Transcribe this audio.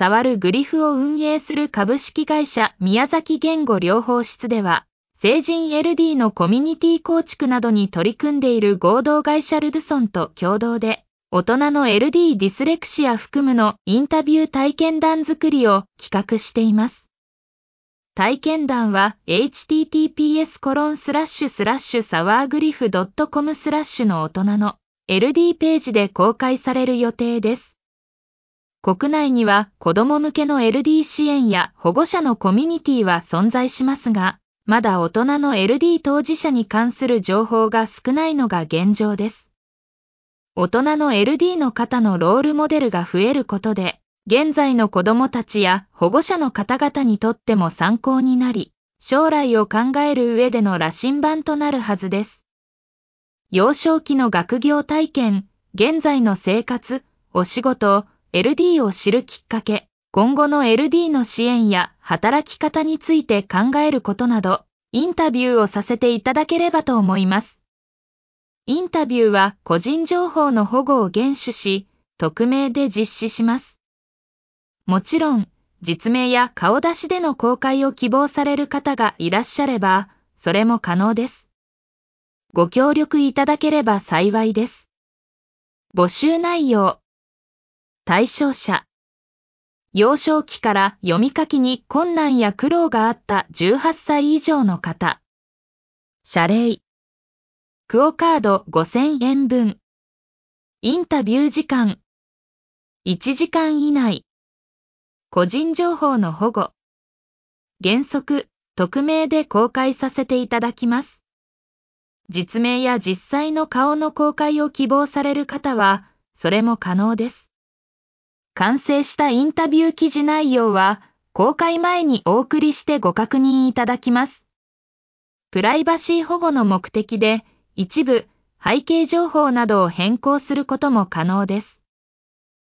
触るグリフを運営する株式会社宮崎言語療法室では、成人 LD のコミュニティ構築などに取り組んでいる合同会社ルドゥソンと共同で、大人の LD ディスレクシア含むのインタビュー体験談作りを企画しています。体験談は https://sourgriff.com/ の大人の LD ページで公開される予定です。国内には子供向けの LD 支援や保護者のコミュニティは存在しますが、まだ大人の LD 当事者に関する情報が少ないのが現状です。大人の LD の方のロールモデルが増えることで、現在の子どもたちや保護者の方々にとっても参考になり、将来を考える上での羅針盤となるはずです。幼少期の学業体験、現在の生活、お仕事、LD を知るきっかけ、今後の LD の支援や働き方について考えることなど、インタビューをさせていただければと思います。インタビューは個人情報の保護を厳守し、匿名で実施します。もちろん、実名や顔出しでの公開を希望される方がいらっしゃれば、それも可能です。ご協力いただければ幸いです。募集内容。対象者。幼少期から読み書きに困難や苦労があった18歳以上の方。謝礼。クオカード5000円分。インタビュー時間。1時間以内。個人情報の保護。原則、匿名で公開させていただきます。実名や実際の顔の公開を希望される方は、それも可能です。完成したインタビュー記事内容は、公開前にお送りしてご確認いただきます。プライバシー保護の目的で、一部、背景情報などを変更することも可能です。